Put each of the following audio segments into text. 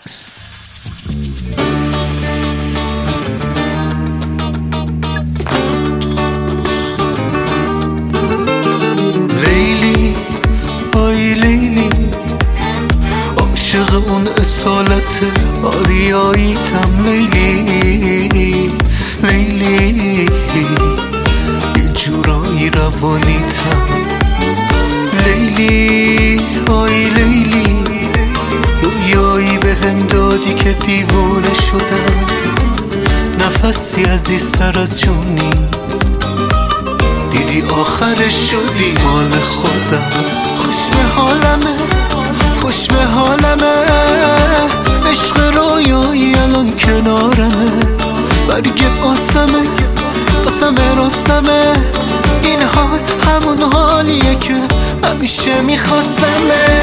ریمیکس. لیلی آی لیلی، عاشق اون اصالت آریاییتم. لیلی لیلی، یه جورایی روانیتم. لیلی آی لیلی، رویایی به هم دادی که دیوانه شدم. نفسی عزیزتر از جونی، دیدی آخرش شدی مال خودم. خوش به حالمه، خوش به حالمه، عشق رویایی الان کنارمه. برگ آسمه، قسمه راستمه، این حال همون حالیه که همیشه میخواستمه.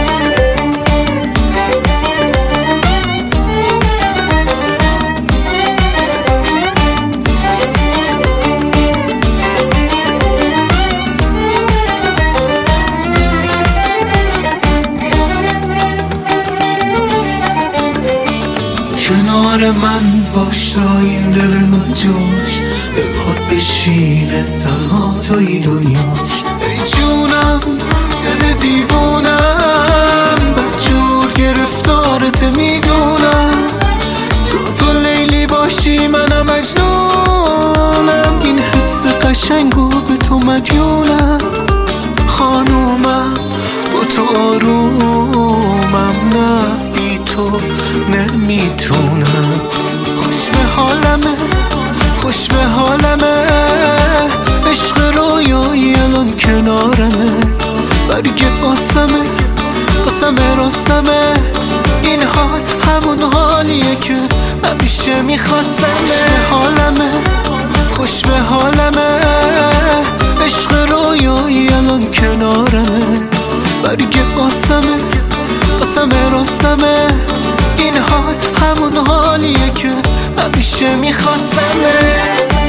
کنار من باش تا این دل من جوش به پاد بشینه، تنها توی دنیاش. ای جونم دل دیوونم، بدجور گرفتارت میدونم. تو لیلی باشی منم مجنونم، این حس قشنگو به تو مدیونم. خانومم با تو آرومم، نه بی تو نمیتونم. خوش به حالمه، خوش به حالمه، عشق رویایی الان کنارمه. برگ آسمه، قسمه راستمه، این حال همون حالیه که همیشه میخواستمه. خوش به حالمه، خوش به حالمه، عشق رویایی الان کنارمه. برگ آسمه، قسمه راستمه، این حال همون حالیه که همیشه میخواستمه.